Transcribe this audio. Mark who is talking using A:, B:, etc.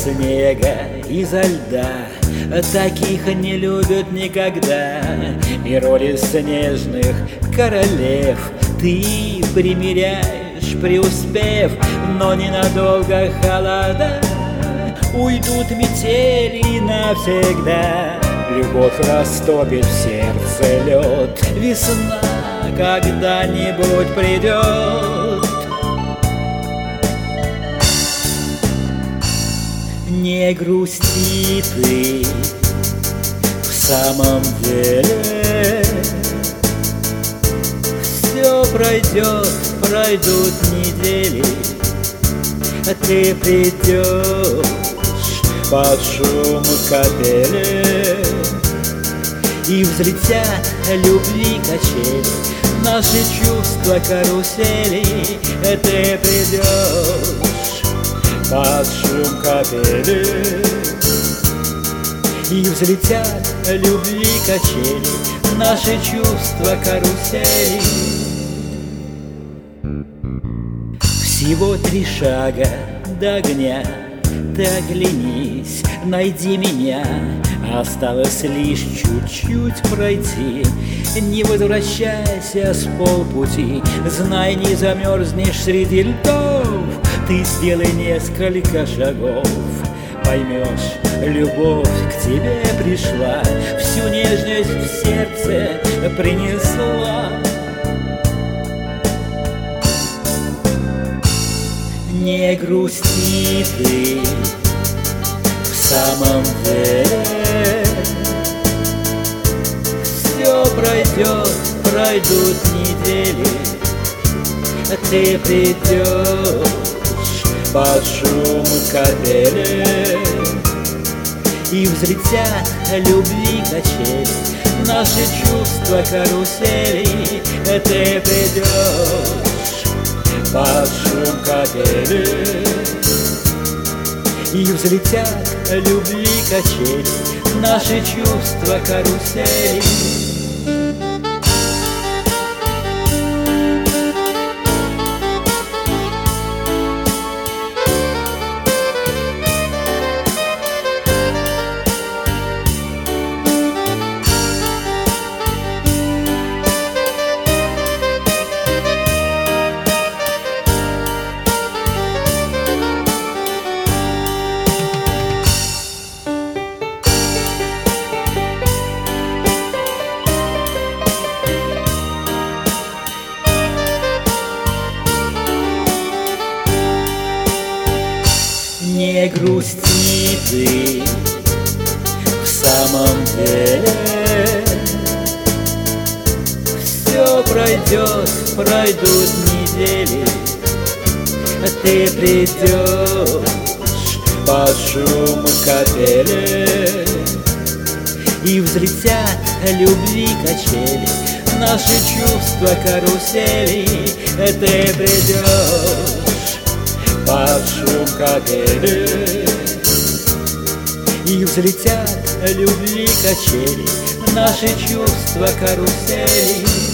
A: снега, изо льда, таких не любят никогда. И роли снежных королев ты примеряешь, преуспев, но ненадолго холода уйдут метели навсегда. Любовь растопит в сердце лед, весна когда-нибудь придет. Не грусти ты, в самом деле все пройдет, пройдут недели, ты придешь под шум капели, и взлетят любви качели, наши чувства карусели, ты придешь под шум капели, и взлетят любви качели, наши чувства карусели. Всего 3 шага до огня, ты оглянись, найди меня. Осталось лишь чуть-чуть пройти, не возвращайся с полпути. Знай, не замерзнешь среди льдов, ты сделай несколько шагов. Поймешь, любовь к тебе пришла, всю нежность в сердце принесла. Не грусти ты, в самом деле все пройдет, пройдут недели, ты придешь под шум капели, и взлетят любви качели, наши чувства карусели, ты придешь под шум капели, и взлетят любви качели, наши чувства карусели. Не грусти ты, в самом деле все пройдет, пройдут недели, ты придешь под шум капели, и взлетят любви качели, наши чувства карусели, ты придешь под шум капели, и взлетят любви качели, наши чувства карусели.